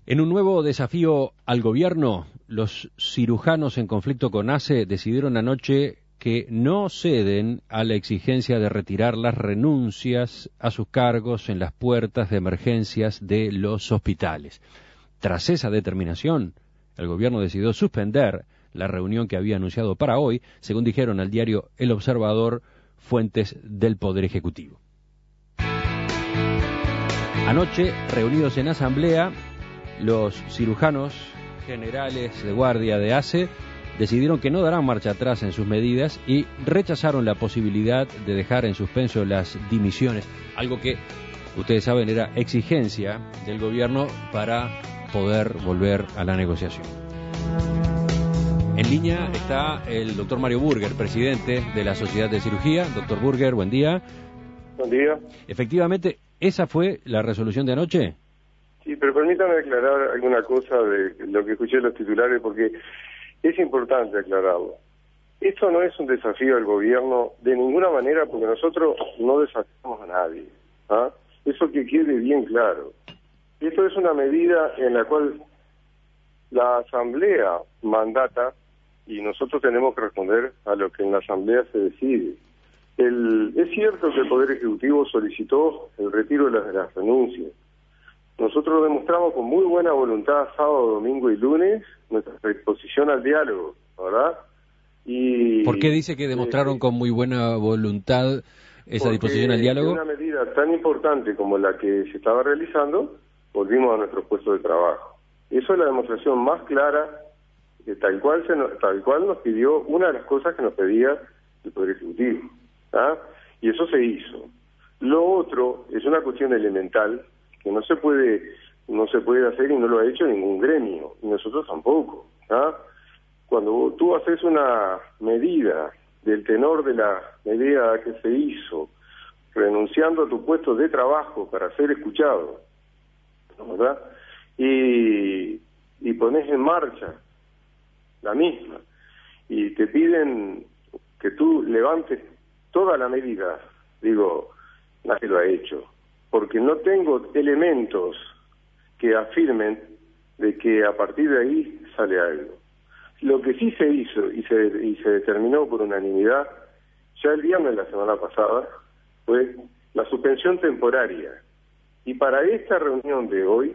En un nuevo desafío al gobierno, los cirujanos en conflicto con ACE decidieron anoche que no ceden a la exigencia de retirar las renuncias a sus cargos en las puertas de emergencias de los hospitales. Tras esa determinación, el gobierno decidió suspender la reunión que había anunciado para hoy, según dijeron al diario El Observador fuentes del Poder Ejecutivo. Anoche, reunidos en asamblea, los cirujanos generales de guardia de ACE decidieron que no darán marcha atrás en sus medidas y rechazaron la posibilidad de dejar en suspenso las dimisiones, algo que, ustedes saben, era exigencia del gobierno para poder volver a la negociación. En línea está el doctor Mario Burger, presidente de la Sociedad de Cirugía. Doctor Burger, buen día. Buen día. Efectivamente, ¿esa fue la resolución de anoche? Sí, pero permítame aclarar alguna cosa de lo que escuché en los titulares, porque es importante aclararlo. Esto no es un desafío al gobierno de ninguna manera, porque nosotros no desafiamos a nadie. ¿Ah? Eso que quede bien claro. Esto es una medida en la cual la Asamblea mandata y nosotros tenemos que responder a lo que en la Asamblea se decide. Es cierto que el Poder Ejecutivo solicitó el retiro de las renuncias. Nosotros demostramos con muy buena voluntad sábado, domingo y lunes nuestra disposición al diálogo, ¿verdad? Y ¿por qué dice que demostraron con muy buena voluntad esa disposición al diálogo? Una medida tan importante como la que se estaba realizando, volvimos a nuestros puestos de trabajo. Eso es la demostración más clara de tal cual nos pidió, una de las cosas que nos pedía el Poder Ejecutivo. ¿Ah? Y eso se hizo. Lo otro es una cuestión elemental que no se puede hacer y no lo ha hecho ningún gremio, y nosotros tampoco. ¿Ah? Cuando tú haces una medida del tenor de la medida que se hizo, renunciando a tu puesto de trabajo para ser escuchado, ¿verdad? Y pones en marcha la misma, y te piden que tú levantes toda la medida, digo, nadie lo ha hecho, porque no tengo elementos que afirmen de que a partir de ahí sale algo. Lo que sí se hizo y se determinó por unanimidad, ya el viernes de la semana pasada, fue la suspensión temporaria. Y para esta reunión de hoy,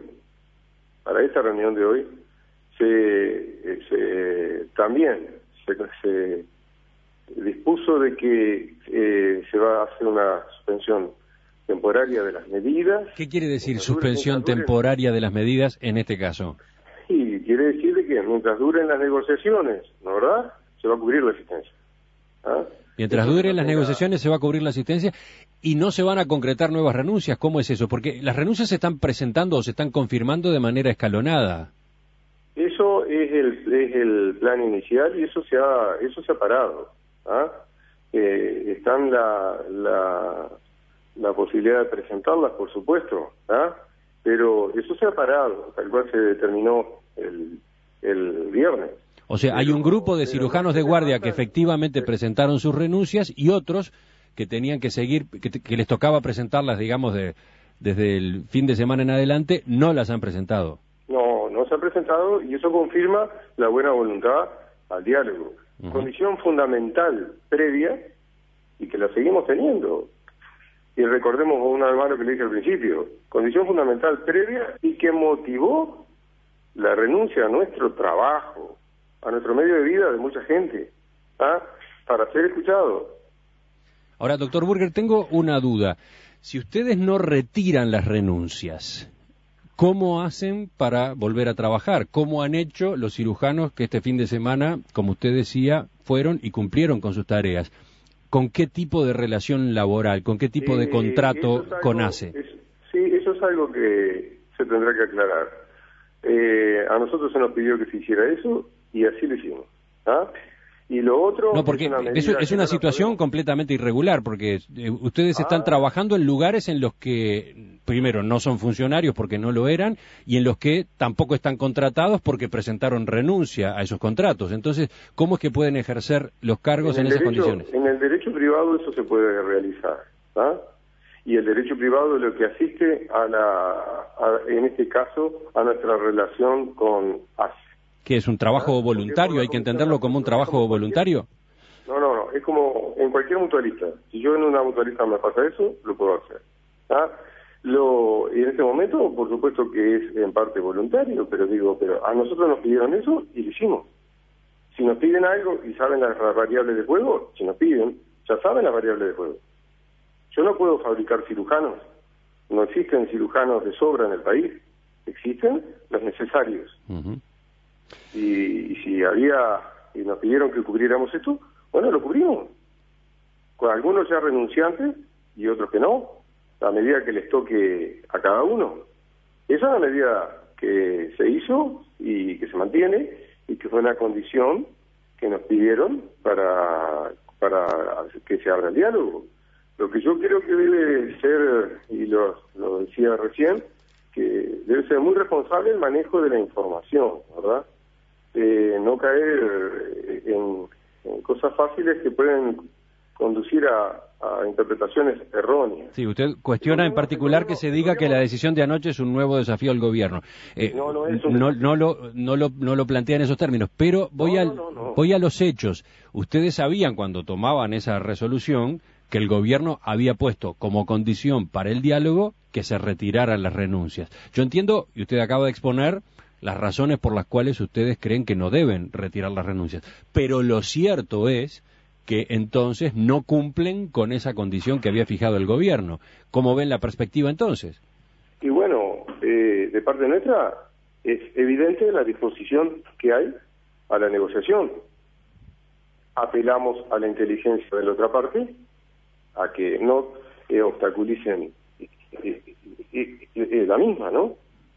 también se dispuso de que se va a hacer una suspensión temporaria de las medidas. ¿Qué quiere decir suspensión temporaria de las medidas en este caso? Sí, quiere decir de que mientras duren las negociaciones, ¿no, verdad? Se va a cubrir la asistencia. ¿Ah? Mientras duren las negociaciones se va a cubrir la asistencia y no se van a concretar nuevas renuncias. ¿Cómo es eso? Porque las renuncias se están presentando o se están confirmando de manera escalonada. Eso es el plan inicial y eso se ha parado. ¿Ah? Están la posibilidad de presentarlas, por supuesto, ¿ah? Pero eso se ha parado, tal cual se determinó el viernes. O sea, hay un grupo de cirujanos de guardia que efectivamente presentaron sus renuncias y otros que tenían que seguir, que les tocaba presentarlas, digamos, desde el fin de semana en adelante, no las han presentado. No se han presentado y eso confirma la buena voluntad al diálogo. Uh-huh. Condición fundamental previa y que la seguimos teniendo. Y recordemos una vez más lo que le dije al principio, condición fundamental previa y que motivó la renuncia a nuestro trabajo, a nuestro medio de vida de mucha gente, ¿ah? Para ser escuchado. Ahora, doctor Burger, tengo una duda. Si ustedes no retiran las renuncias, ¿cómo hacen para volver a trabajar? ¿Cómo han hecho los cirujanos que este fin de semana, como usted decía, fueron y cumplieron con sus tareas? ¿Con qué tipo de relación laboral, con qué tipo de contrato con ACE? Sí, eso es algo que se tendrá que aclarar. A nosotros se nos pidió que se hiciera eso y así lo hicimos. ¿Ah? Y lo otro... No, porque es una situación completamente irregular, porque ustedes están trabajando en lugares en los que, primero, no son funcionarios porque no lo eran, y en los que tampoco están contratados porque presentaron renuncia a esos contratos. Entonces, ¿cómo es que pueden ejercer los cargos en esas condiciones? En el derecho privado eso se puede realizar, ¿ah? y el derecho privado lo que asiste en este caso, a nuestra relación con ACE. ¿Qué es un trabajo voluntario? ¿Hay que entenderlo como un trabajo voluntario? No, es como en cualquier mutualista. Si yo en una mutualista me pasa eso, lo puedo hacer. Y en este momento, por supuesto que es en parte voluntario, pero a nosotros nos pidieron eso y lo hicimos. Si nos piden algo y saben las variables de juego, si nos piden, ya saben las variables de juego. Yo no puedo fabricar cirujanos. No existen cirujanos de sobra en el país. Existen los necesarios. Uh-huh. Y si nos pidieron que cubriéramos esto, bueno, lo cubrimos. Con algunos ya renunciantes y otros que no, a medida que les toque a cada uno. Esa es la medida que se hizo y que se mantiene y que fue una condición que nos pidieron para que se abra el diálogo. Lo que yo creo que debe ser, y lo decía recién, que debe ser muy responsable el manejo de la información, ¿verdad? No caer en cosas fáciles que pueden conducir a interpretaciones erróneas. Sí, usted cuestiona en particular que se diga que la decisión de anoche es un nuevo desafío al gobierno. No lo plantea en esos términos, pero voy a los hechos. Ustedes sabían cuando tomaban esa resolución que el gobierno había puesto como condición para el diálogo que se retiraran las renuncias. Yo entiendo, y usted acaba de exponer, las razones por las cuales ustedes creen que no deben retirar las renuncias, pero lo cierto es que entonces no cumplen con esa condición que había fijado el gobierno. ¿Cómo ven la perspectiva entonces? Y bueno, de parte nuestra es evidente la disposición que hay a la negociación. Apelamos a la inteligencia de la otra parte, a que no obstaculicen la misma, ¿no?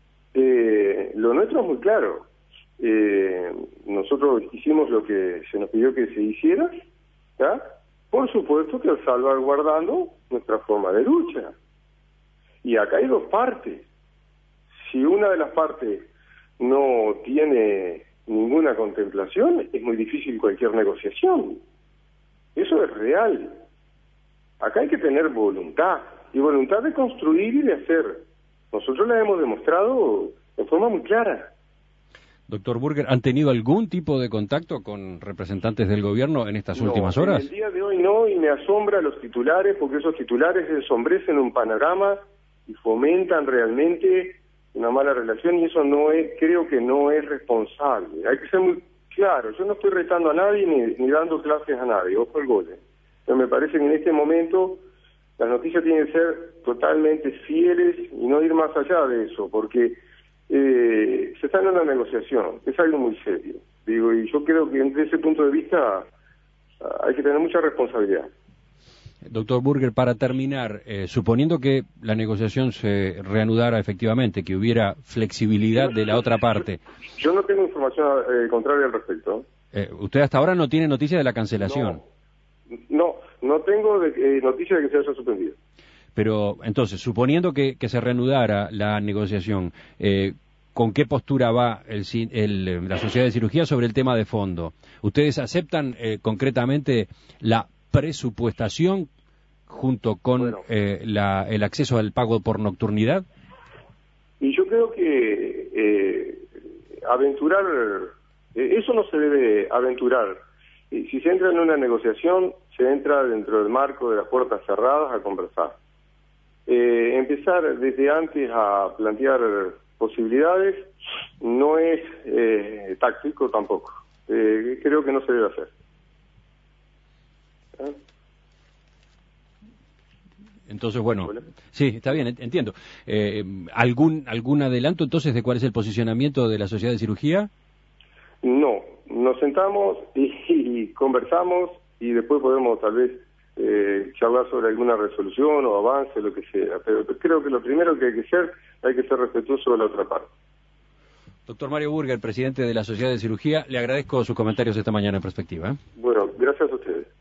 Lo nuestro es muy claro. Nosotros hicimos lo que se nos pidió que se hiciera, ¿ya? Por supuesto que salvaguardando nuestra forma de lucha. Y acá hay dos partes. Si una de las partes no tiene ninguna contemplación, es muy difícil cualquier negociación. Eso es real. Acá hay que tener voluntad, y voluntad de construir y de hacer. Nosotros la hemos demostrado de forma muy clara. Doctor Burger, ¿han tenido algún tipo de contacto con representantes del gobierno en estas últimas horas? En el día de hoy no, y me asombra los titulares, porque esos titulares ensombrecen un panorama y fomentan realmente una mala relación, y eso creo que no es responsable. Hay que ser muy claro. Yo no estoy retando a nadie ni dando clases a nadie, ojo el gol. Pero me parece que en este momento las noticias tienen que ser totalmente fieles y no ir más allá de eso, porque se está en una negociación, es algo muy serio. Y yo creo que desde ese punto de vista hay que tener mucha responsabilidad. Doctor Burger, para terminar, suponiendo que la negociación se reanudara efectivamente, que hubiera flexibilidad de la otra parte. Yo no tengo información contraria al respecto. ¿Usted hasta ahora no tiene noticia de la cancelación? No tengo noticia de que se haya suspendido. Pero, entonces, suponiendo que se reanudara la negociación, ¿con qué postura va la Sociedad de Cirugía sobre el tema de fondo? ¿Ustedes aceptan concretamente la presupuestación junto con el acceso al pago por nocturnidad? Y yo creo que aventurar, eso no se debe aventurar. Si se entra en una negociación, se entra dentro del marco de las puertas cerradas a conversar. Empezar desde antes a plantear posibilidades no es táctico tampoco. Creo que no se debe hacer. Entonces, bueno, sí, está bien, entiendo. ¿Algún adelanto entonces de cuál es el posicionamiento de la Sociedad de Cirugía? No, nos sentamos y conversamos y después podemos tal vez charlar sobre alguna resolución o avance, lo que sea. Pero creo que lo primero que hay que ser respetuoso de la otra parte. Doctor Mario Burger, presidente de la Sociedad de Cirugía, le agradezco sus comentarios esta mañana en Perspectiva. Bueno, gracias a ustedes.